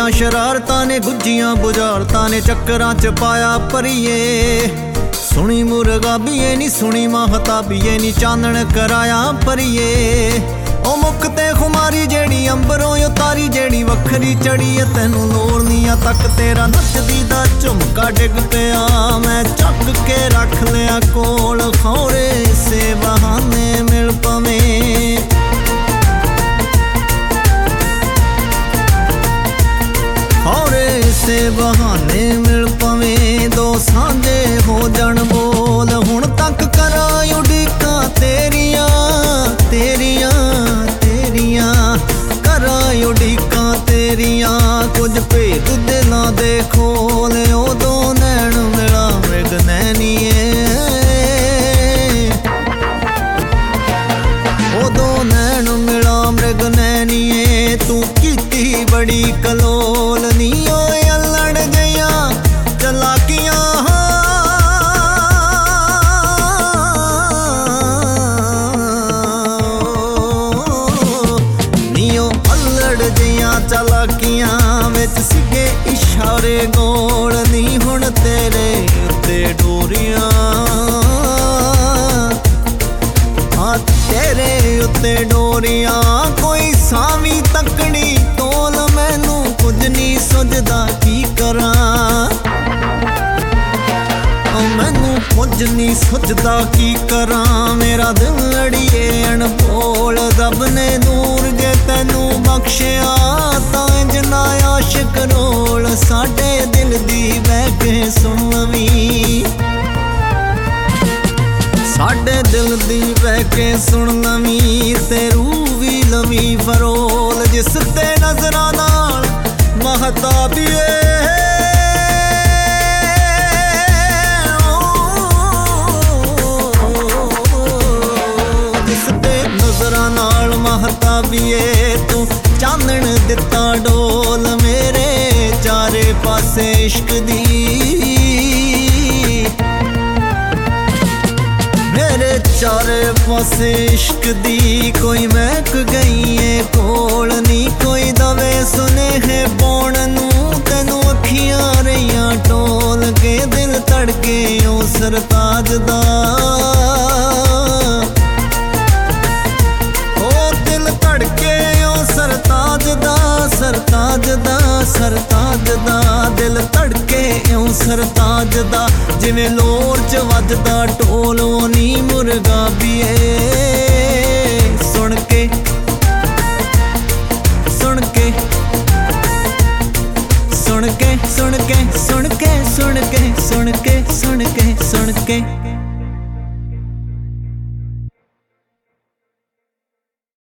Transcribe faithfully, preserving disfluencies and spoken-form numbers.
शरारतां ने गुज्जियां बुझारतां ने चक्करां च पाया परिए। सुनी मुरगाबीए नी सुनी महताबीए नी चानण कराया परिए। ओ मुक्ते खुमारी जेड़ी अंबरों उतारी जेड़ी वखरी चढ़ी है तैनू लोड़निया तक तेरा नचदी दा झुमका डिग पिया। मैं चक के रख लिया कोल खौरे से बहाने मिल पवें। खौरे से बहाने मिल पवें दो सांझे हो जन बोल। हुण तक करा उड़ीकां तेरियां तेरियां तेरियां करा उड़ीकां तेरियां। कुछ भेद दिलां दे खोल उदों नैन मिला मृग नैनीए। उदों नैन मिला मृग नैनीए। तू कीती बड़ी कलोल नी ओए अल्लड़ जइयां चलाकियां। चलाकियां विच सिगे इशारे गोल नी हुण तेरे उत्ते डोरियां। हाँ तेरे उत्ते डोरियां कोई सावी तकड़ी तोल। मैनू कुछ नहीं सुझदा की करां। मैनू कुछ नहीं सुझदा की करां। मेरा दिल अड़िए अणभोल रब ने दूर जे तैनू बख्शिया तां इंज ना आशिक रोल। साडे दिल दी बह के सुन लवीं साडे दिल दी बह के सुन लवीं। ते रूह भी लवीं फरोल जिस ते नजरां नाल महताबीए। महताबीए तू चानण दिता डोल मेरे चारे पासे इश्क दी। मेरे चारे पासे इश्क दी कोई महक गई है कोल नी। कोई दवे सुने है पौण नू तैनू अखियां रहियां टोल के। दिल धड़के ओ सरताज दा सरताज दा सरताज दा। दिल धड़के इउं सरताज दा जिवें लोर च वजदा ढोल नी मुरगाबीए। सुन के सुन के सुन के सुन के सुन के सुन के सुन के सुन के सुन के